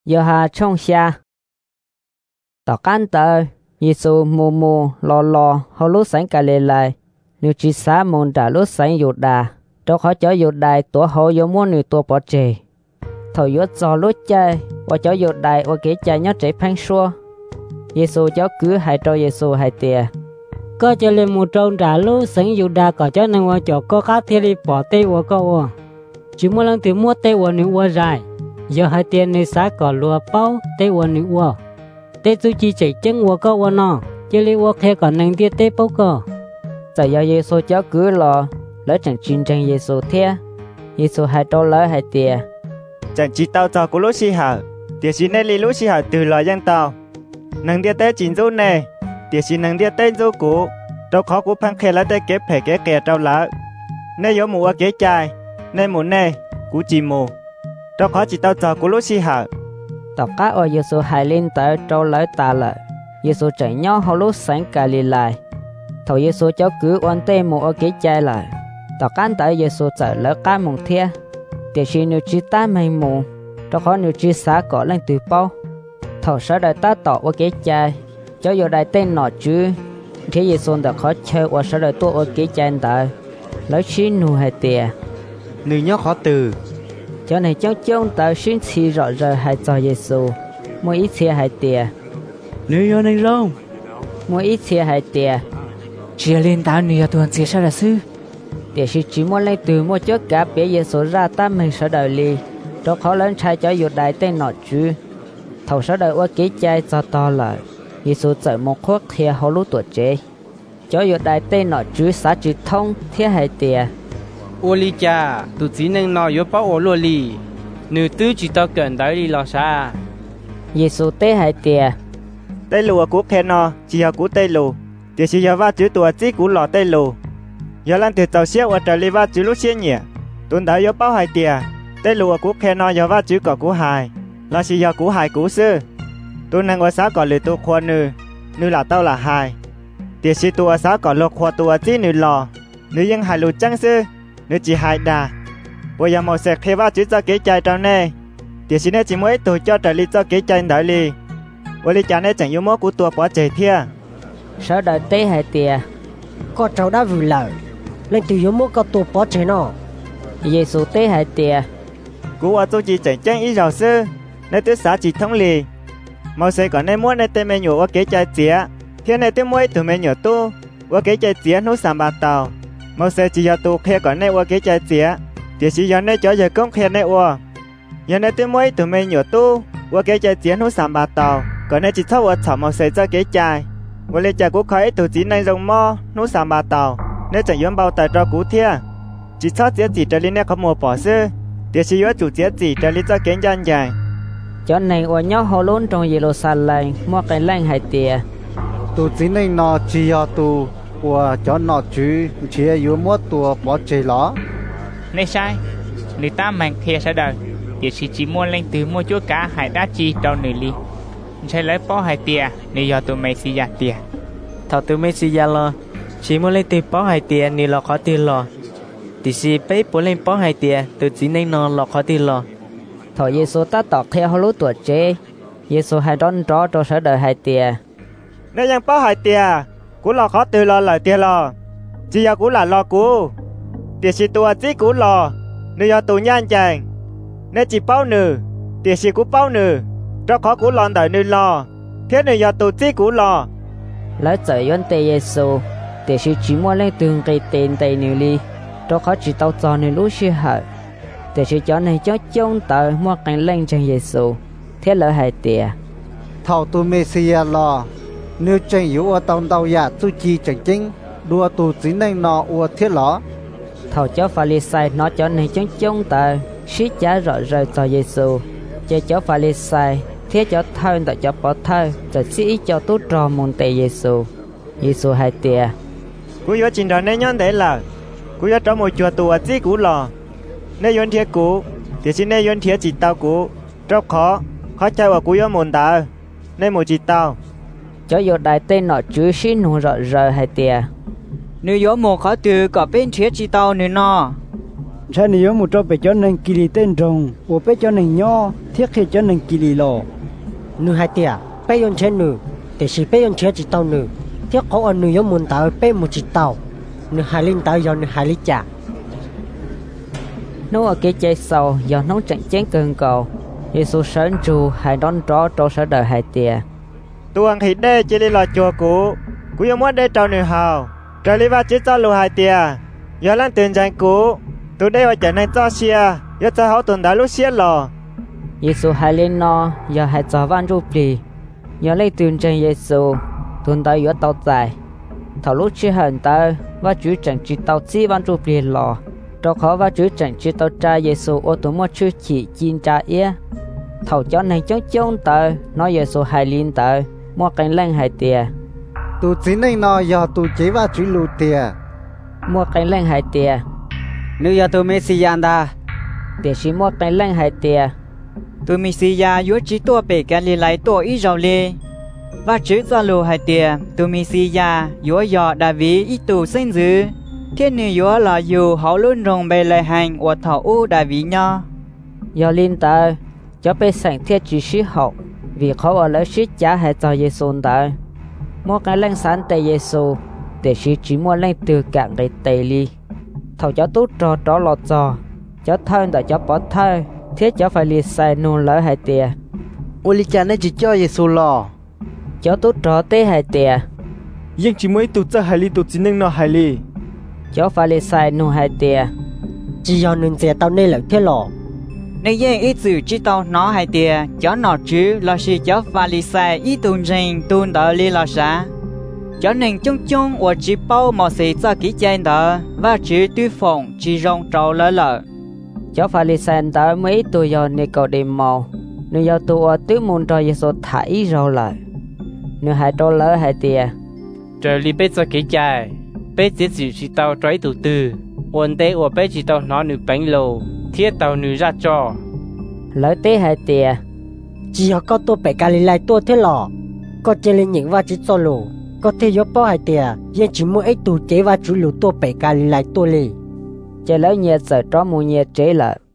giờ hà trong xa tỏ can tờ Giêsu mù mù lò họ lúc sáng cả lề lại nếu chỉ xá môn đã lúc sáng dột đà đâu khó cho dột đài tổ hậu yếu muốn nữ tổ bỏ trẻ thầu yếu cho lúc chơi và cho dột đài và kế chơi nhớ trẻ phanh xua Giêsu cho cứ hai trâu Giêsu hai tìa có cho lên một trâu đã lúc sáng dột đà có cho nên cho có khác thì đi bỏ tê của cô chỉ muốn lần từ mua tê của nữ dài giờ hai tiền nữ xá có lúa bao tê của nữ tê chú chỉ chạy chân của cô nó chứ li của khe còn năng tiết tê bao cô giờ giờ Giêsu cho cứ lò lỡ chẳng chiến tranh Giêsu thế Giêsu hai trâu lỡ hai tìa chẳng chỉ tao cho của lúc xí hở tiệt xin nên li lúc xí hở từ lò dân tàu năng tiết tê chín du nè tiệt xin năng tiết tê du cũ đâu khó của phăng khe lá tê kế phê kế kè trâu lỡ nên yếu mù ở kế chai nên mù nè cú chỉ mù đâu khó chỉ tao cho của lúc xí hở tao cá ở Giêsu hai lên tới trâu lỡ ta lợ Giêsu chạy nhau họ lúc sáng cả lì lại thầu Giêsu cho cứ oan tê mù ở kế chai lại tao can tới Giêsu chạy lỡ cá mùng thia tiệt xin nếu chỉ ta mày mù đâu khó nếu chỉ xá có lên từ bao thầu sợ đại ta tỏ ở kế chai cho vô đại tên nọ chứ thế Giêsu đã khó chơi và sợ đại tôi ở kế chai tại lấy xin nụ hai tìa nữ nhóc khó từ cho này cháu trông tới xin chi rõ rời hai cho Giêsu mỗi ít chia hai tìa nữ vô nên rong mỗi ít chia hai tìa chia lên tao nữ tuần chia sao là sư để chỉ muốn lấy từ một chỗ cả bé Giêsu ra ta mình sợ đời li đó khó lớn trai cho vô đại tên nọ chứ thầu sợ đời qua kế chai cho to lại Giêsu chạy một khuất thia họ lú tuổi trẻ cho vô đại tên nọ chứ xã chỉ thông thia hai tìa ô li cha tụi chỉ nên nói yếu bảo ô lô li nữ tư chỉ tao cần tới đi lo xa Giêsu tế hai tìa tây lù của khe nó chỉ học của tây lù tiệt chỉ giờ va chữ tua chỉ của lò tây lù giờ lan từ tàu xe qua trời li va chữ lúc xe nhẹ tuần tới yếu bảo hai tìa tây lù của khe nó giờ va chữ cỏ của hai là chỉ giờ của hai của sư tuần năng qua xã cỏ lì tu khoa nữ nữ là tao là hai tiệt chỉ tua xã cỏ lô khoa tua chỉ nữ lò nữยังhai lù trắng sư nữ chỉ hai đà bây giờ một sẹt khi va chữ cho kế chạy trong này tiệt chỉ nên chỉ mới tu cho trời li cho kế chạy đợi li ô li cha này chẳng yếu mốt của tua bỏ chạy thia sợ đời tế hai tìa có cháu đã vừa lời lên từ yếu mốt có tổ bỏ chạy nó Giêsu tế hai tìa cú ở tôi chỉ chẳng chân ý giàu sư nên tôi xã chỉ thông lì mau sẽ còn nên muốn nên tên mình nhổ ở kế chạy chía thế này tôi mới tụi mình nhổ tu ở kế chạy chía nấu sắm bát tàu mau sẽ chỉ giờ tu khe còn nên ở kế chạy chía thì chỉ giờ nên cho giờ công khe nên ở giờ nên tôi mới tụi mình nhổ tu ở kế chạy chía nấu sắm bát tàu còn nên chỉ thâu ở chảo mau sẽ cho kế chạy ở đây chạy cú khói tụi chỉ nên dùng mò nấu sắm bát tàu nên chẳng yếm bao tài cho cú thia chỉ cho chía chỉ cho linh này không mua bỏ sư thì chỉ yếu chủ chía chỉ cho linh cho kế nhân dài cho nên ở nhau họ luôn trong Jerusalem mua cái lạnh hai tìa tụ chỉ nên nó chỉ ở tụ và cho nó chứ chỉ yếu mua tụ bỏ chạy ló nên sai người ta mang khe sẽ đời thì chỉ mua lên từ mua chúa cá hải đá chi đâu nửa ly sai lấy bó hai tìa nên do tụi mày xì tìa thầu tụi mấy xì lo chỉ muốn lên từ bó hai tìa nên lo khó tiền lo thì xì bấy bố lên bó hai tìa tụi chỉ nên nó lo khó tiền lo thọ Giêsu ta tọt theo họ lú tuổi trẻ Giêsu hai đón rõ cho sợ đời hai tìa nếuยังbó hai tìa cú lo khó từ lo lời tìa lo chỉ giờ cú là lo cú tiệt chỉ tua chỉ cú lo nếu giờ tụ nhan chàng nếu chỉ bao nữ tiệt chỉ cú bao nữ cho khó cú lo đời nữ lo thế nếu giờ tụ chỉ cú lo lấy trời yon tê Giêsu để chỉ mua lên từng cây tên tây nữ li cho khó chỉ tao cho nên lú xí hở để cho này cho trông tới mua cái lên cho Giêsu thế lỡ hai tìa thầu tụ Messia lo nếu chẳng yếu ở tông tàu giả tu chi chẳng chính đua tụ chỉ nên nó ở thiết ló thầu cho Pha-li-sai nó cho này cho trông tới xí trả rõ rời cho Giêsu cho Pha-li-sai thế cho thơi tại cho bỏ thơi rồi xí cho tú trò môn tề Giêsu hai tìa cú yếu trình đó nên nhon để là cú yếu trong một chùa tụ chỉ cú lo nên yon thiệt cú thì xin nên yon thiệt chỉ tao cú rất khó chơi vào cú yếu môn ta nên một chỉ tao cho vô đại tên nọ chứ xin hùng rõ rời hai tìa nếu yếu một khó từ có bên thiệt chỉ tao nữa nó Cha nếu một trâu bé cho nên kỳ lì tên rồng, của bé cho nên nho, thiết khi cho nên kỳ lì lò. Nữ hai tia, bé yon chế nữ, để chỉ bé yon chế chỉ tàu nữ, thiết có anh nữ yon muốn tàu bé một chỉ tàu, nữ hai linh tàu yon nữ hai linh chả. Nó ở cái chạy sau do nó chẳng chén cơn cầu, Giêsu sớm tru hai đón rõ trâu sở đời hai tia. Tuang thì đây chỉ là chùa cũ yêu muốn đây trâu nữ hào, trời lý ba chỉ cho lù hai tia, giờ lan tiền danh cũ, tụi đây ở chợ này cho xia, giờ cho họ tuần đã lúc xia lò. Giêsu hai lên no, giờ hai cho van rụp đi, giờ lấy tiền danh Giêsu, tuần đã giờ tàu dài, thầu lúc chưa hận tới, và chú chẳng chỉ tàu chỉ van rụp đi lò, trâu khó và chú chẳng chỉ tàu trai Giêsu ô tô mua chú chỉ chín trái ia, thầu cho này chống chống tới, nói Giêsu hai lên tới, mua cánh lên hai tia. Tu chính này nó giờ tu chế và chú lù tia. Mua cánh lên hai tia. Nếu giờ tu Messia đã. Để chỉ mua cánh lên hai tia. Tu Messia yếu chỉ tua bể cái lì lại tua ít rau lê. Và chữ cho lù hai tia. Tu Messia yếu giờ đã vì ít tu sinh dữ. Thiên nữ yếu là dù họ luôn rồng bề lại hành của thảo u đã vì nhau. Giờ linh tới, cho bề sẵn thiết chỉ sĩ học. Vì khó ở lấy sĩ trả hệ cho Giêsu tới. Mua cái lên sáng tây Giêsu để chỉ mua lên từ cạn cái tây li thầu cho tốt trò lọt trò cho thân để cho bỏ thơi thiết cho phải liệt sai nôn lỡ hai tia ô li cha này chỉ cho Giêsu lò cho tốt trò tê hai tia nhưng chỉ mới tụt ra hai li tụt chỉ nên nó hai li cho phải liệt sai nôn hai tia chỉ do nên sẽ tao nên lợi thế lò nếu như ít sự chỉ tao nó hai tia cho nó chứ là chỉ cho phải liệt sai ít tuần trình tuần đỡ li là啥cho nên chung chung và chỉ bao một sự cho kỹ chân đó và chỉ tuy phòng chỉ rong trâu lỡ lỡ cho phải liệt sai đó mấy tuổi giờ này cầu đêm màu nếu giờ tuổi tứ môn cho Giêsu thải rồi lại nếu hai trâu lỡ hai tia trời li bé cho kỹ chạy bé chỉ tao trói từ từ ổn tế của bé chỉ tao nó nửa bánh lồ thiết tao nửa ra cho lỡ tế hai tia chỉ có tôi phải cài lại tôi thế lò có chơi lên những va chỉ cho lù có thể giúp bao hai tia nhưng chỉ mỗi ít tu chế và chủ lưu tôi phải cài lại tôi li chơi lỡ nhiệt sợ cho mua nhiệt chế lại